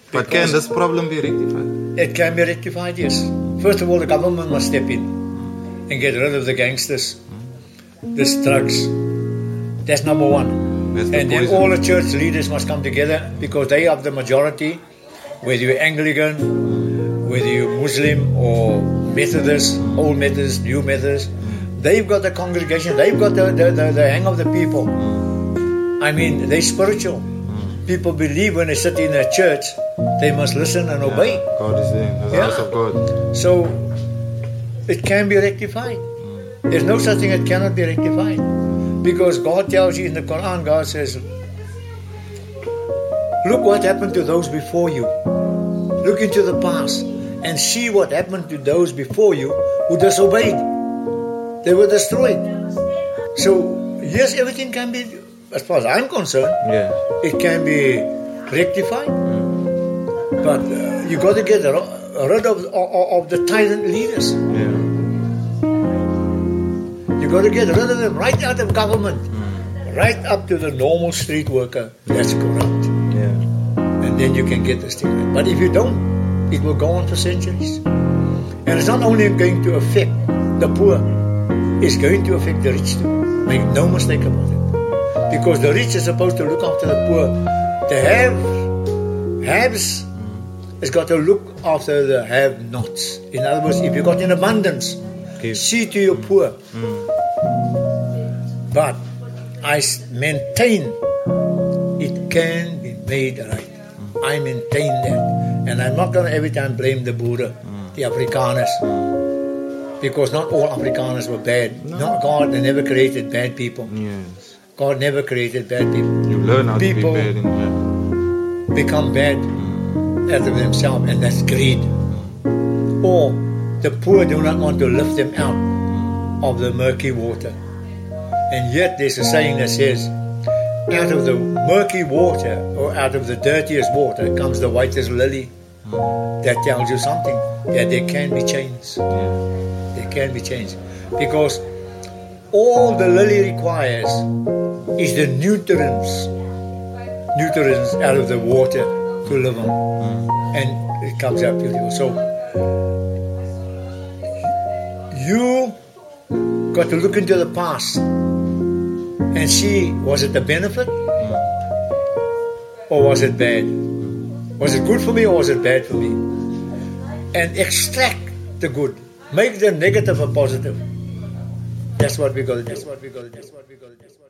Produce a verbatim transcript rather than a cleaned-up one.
But can this problem be rectified? It can be rectified, yes. First of all, the government must step in and get rid of the gangsters, this drugs. That's number one. That's the And then poison. all the church leaders must come together because they are the majority, whether you're Anglican, whether you're Muslim or Methodist, old Methodist, new Methodist. They've got the congregation, they've got the, the, the, the hang of the people. I mean, they're spiritual. People believe when they sit in a church, they must listen and obey. Yeah, God is there, the Yeah. house of God. So, it can be rectified. There's no such thing that cannot be rectified. Because God tells you in the Quran, God says, look what happened to those before you. Look into the past and see what happened to those before you who disobeyed. They were destroyed. So, yes, everything can be, as far as I'm concerned, Yeah. it can be rectified. But uh, you got to get ro- rid of, of, of the tyrant leaders. Yeah. You got to get rid of them right out of government, right up to the normal street worker that's corrupt. Yeah. And then you can get this thing right. But if you don't, it will go on for centuries. And it's not only going to affect the poor, it's going to affect the rich too. Make no mistake about it. Because the rich is supposed to look after the poor. The have, haves has got to look after the have-nots. In other words, if you got in abundance, Give. see to your poor. But I s- maintain it can be made right. I maintain that. And I'm not going to every time blame the Boere, the Afrikaners. Because not all Afrikaners were bad. Not God, they never created bad people. Yes. God never created bad people. You learn how People- to be bad in that. Become bad out of themselves, and that's greed. Or the poor do not want to lift them out of the murky water. And yet there's a saying that says, out of the murky water or out of the dirtiest water comes the whitest lily. That tells you something, that there can be change. Yeah. There can be change. Because all the lily requires is the nutrients, nutrients out of the water to live on. And it comes out beautiful. So, you got to look into the past and see, was it a benefit or was it bad? Was it good for me or was it bad for me? And extract the good. Make the negative a positive. That's what we got to do. That's what we got to do. That's what we got to do.